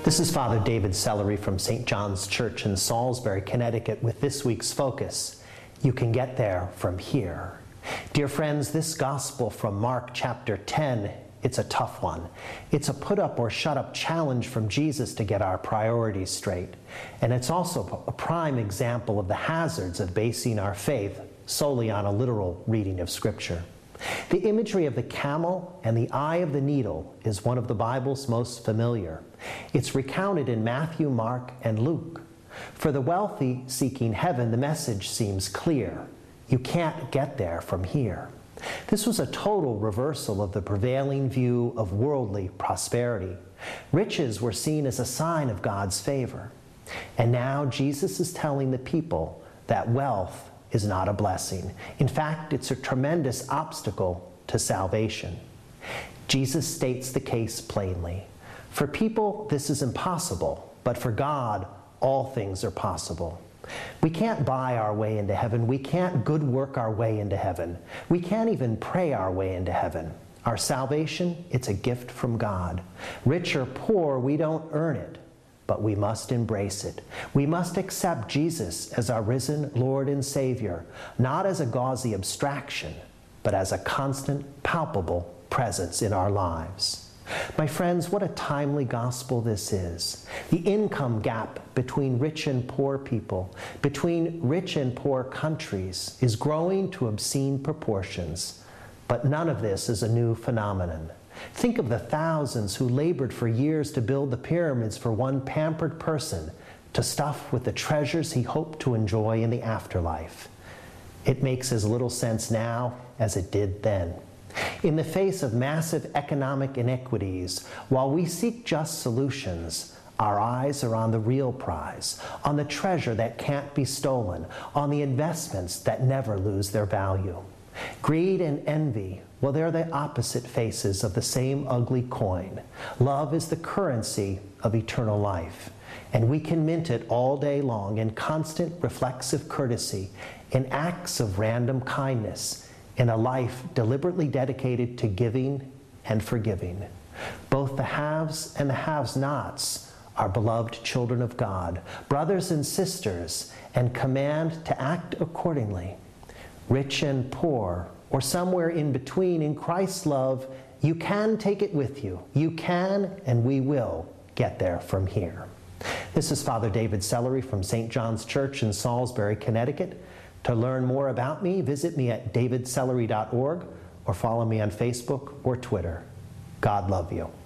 This is Father David Sellery from St. John's Church in Salisbury, Connecticut, with this week's focus: you can get there from here. Dear friends, this gospel from Mark chapter 10, it's a tough one. It's a put up or shut up challenge from Jesus to get our priorities straight. And it's also a prime example of the hazards of basing our faith solely on a literal reading of Scripture. The imagery of the camel and the eye of the needle is one of the Bible's most familiar. It's recounted in Matthew, Mark, and Luke. For the wealthy seeking heaven, the message seems clear: you can't get there from here. This was a total reversal of the prevailing view of worldly prosperity. Riches were seen as a sign of God's favor. And now Jesus is telling the people that wealth is not a blessing. In fact, it's a tremendous obstacle to salvation. Jesus states the case plainly. For people, this is impossible, but for God, all things are possible. We can't buy our way into heaven. We can't good work our way into heaven. We can't even pray our way into heaven. Our salvation, it's a gift from God. Rich or poor, we don't earn it, but we must embrace it. We must accept Jesus as our risen Lord and Savior, not as a gauzy abstraction, but as a constant, palpable presence in our lives. My friends, what a timely gospel this is. The income gap between rich and poor people, between rich and poor countries, is growing to obscene proportions. But none of this is a new phenomenon. Think of the thousands who labored for years to build the pyramids for one pampered person to stuff with the treasures he hoped to enjoy in the afterlife. It makes as little sense now as it did then. In the face of massive economic inequities, while we seek just solutions, our eyes are on the real prize, on the treasure that can't be stolen, on the investments that never lose their value. Greed and envy, well, they're the opposite faces of the same ugly coin. Love is the currency of eternal life, and we can mint it all day long in constant reflexive courtesy, in acts of random kindness, in a life deliberately dedicated to giving and forgiving. Both the haves and the have-nots are beloved children of God, brothers and sisters, and command to act accordingly. Rich and poor, or somewhere in between, in Christ's love, you can take it with you. You can, and we will, get there from here. This is Father David Sellery from St. John's Church in Salisbury, Connecticut. To learn more about me, visit me at davidsellery.org or follow me on Facebook or Twitter. God love you.